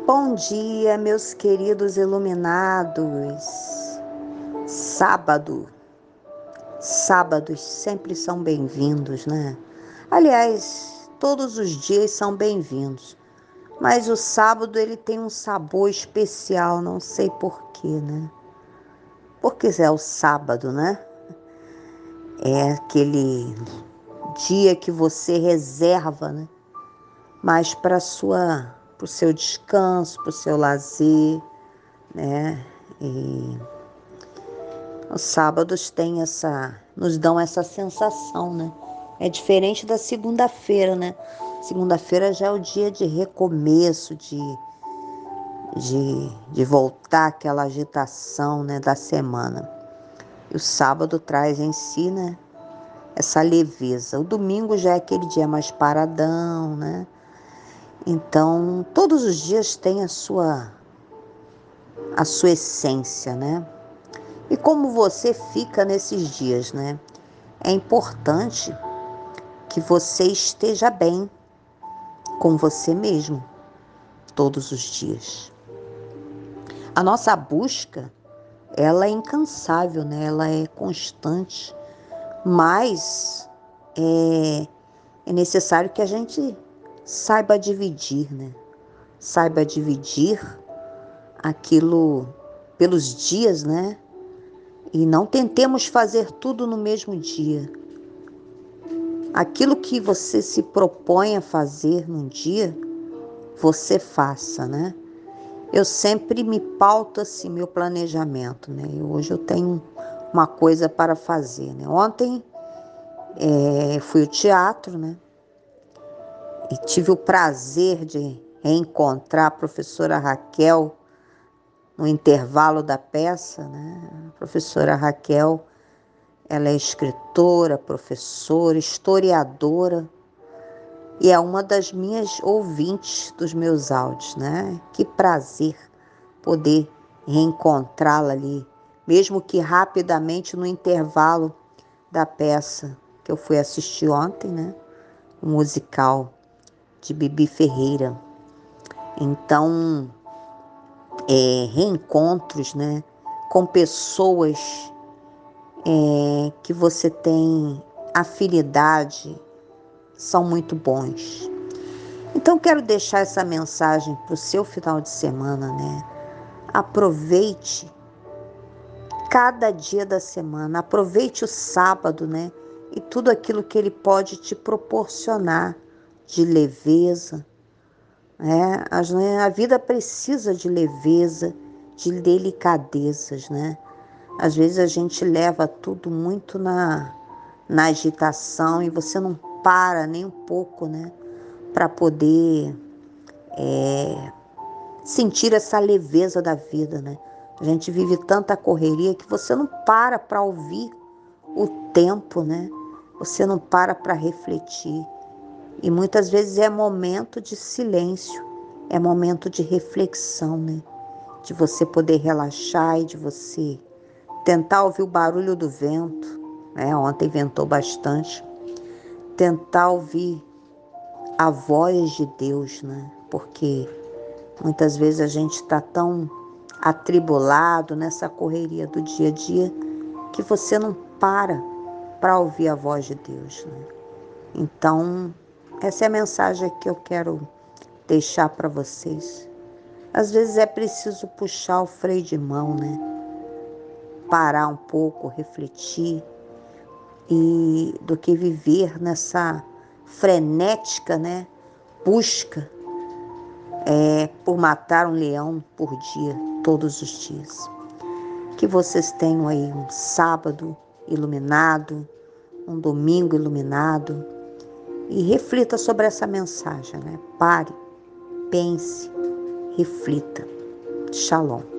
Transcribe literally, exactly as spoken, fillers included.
Bom dia, meus queridos iluminados. Sábado. Sábados sempre são bem-vindos, né? Aliás, todos os dias são bem-vindos. Mas o sábado ele tem um sabor especial, não sei porquê, né? Porque é o sábado, né? É aquele dia que você reserva, né? Mais para sua, para o seu descanso, para o seu lazer, né? E os sábados têm essa, nos dão essa sensação, né? É diferente da segunda-feira, né? Segunda-feira já é o dia de recomeço, de, de, de voltar aquela agitação, né, da semana. E o sábado traz em si, né, essa leveza. O domingo já é aquele dia mais paradão, né? Então, todos os dias têm a sua, a sua essência, né? E como você fica nesses dias, né? É importante que você esteja bem com você mesmo todos os dias. A nossa busca, ela é incansável, né? Ela é constante, mas é, é necessário que a gente saiba dividir, né? Saiba dividir aquilo pelos dias, né? E não tentemos fazer tudo no mesmo dia. Aquilo que você se propõe a fazer num dia, você faça, né? Eu sempre me pauto assim, meu planejamento, né? E hoje eu tenho uma coisa para fazer, né? Ontem é, fui ao teatro, né? E tive o prazer de reencontrar a professora Raquel no intervalo da peça, né? A professora Raquel, ela é escritora, professora, historiadora e é uma das minhas ouvintes dos meus áudios, né? Que prazer poder reencontrá-la ali, mesmo que rapidamente no intervalo da peça que eu fui assistir ontem, né? O musical de Bibi Ferreira. Então, é, reencontros, né? Com pessoas é, que você tem afinidade são muito bons. Então, quero deixar essa mensagem para o seu final de semana, né? Aproveite cada dia da semana, aproveite o sábado, né? E tudo aquilo que ele pode te proporcionar de leveza, né? A vida precisa de leveza, de delicadezas, né? Às vezes a gente leva tudo muito na, na agitação e você não para nem um pouco, né? Para poder é, sentir essa leveza da vida, né? A gente vive tanta correria que você não para para ouvir o tempo, né? Você não para para refletir. E muitas vezes é momento de silêncio, é momento de reflexão, né? De você poder relaxar e de você tentar ouvir o barulho do vento, né? Ontem ventou bastante. Tentar ouvir a voz de Deus, né? Porque muitas vezes a gente está tão atribulado nessa correria do dia a dia que você não para para ouvir a voz de Deus, né? Então, essa é a mensagem que eu quero deixar para vocês. Às vezes é preciso puxar o freio de mão, né? Parar um pouco, refletir, e do que viver nessa frenética, né? Busca é, por matar um leão por dia, todos os dias. Que vocês tenham aí um sábado iluminado, um domingo iluminado, e reflita sobre essa mensagem, né? Pare, pense, reflita. Shalom.